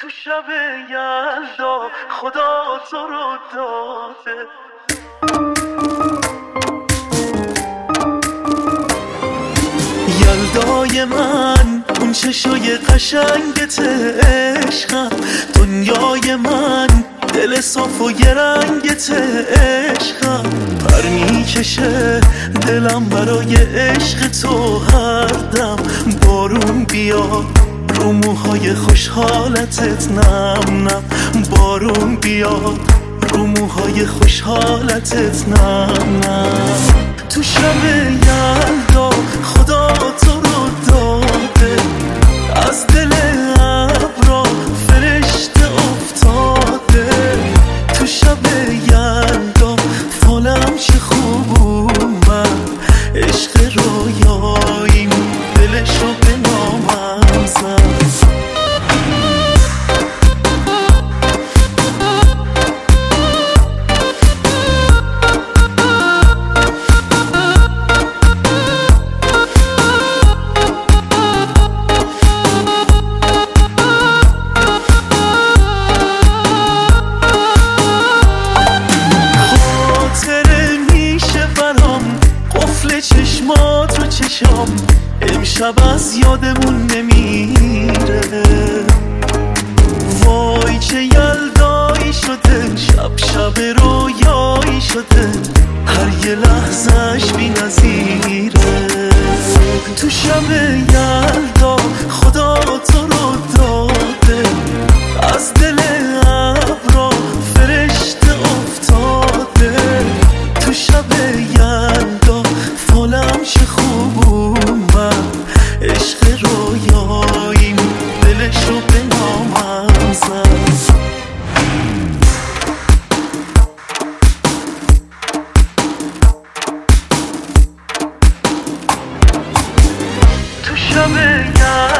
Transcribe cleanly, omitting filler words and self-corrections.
تو شب یلدا خدا تو رو داده. یلدای من اون چشای قشنگت عشقم، دنیای من دل صاف و یه رنگت عشقم. پر میکشه دلم برای عشق تو هر دم، بارون بیاد رو موهای خوشحالتت نم نم، بارون بیاد رو موهای خوشحالتت نم نم. تو شب یلدا خدا تو رو داده، از دل ابرا فرشته افتاده. تو شب یلدا فالم چه خوب اومد، عشق رویاییم دلشو به نامم زد. چشمات رو چشام امشب از یادمون نمیره، وای چه یلدایی شده، شب شب رویایی شده، هر یه لحظهش بی نظیره. تو شب یلدا خدا تو رو داده، از دل ابرا فرشته افتاده. تو شب یلدا فالم چه خوب اومد، عشق رویاییم دلشو به نامم زد. تو شب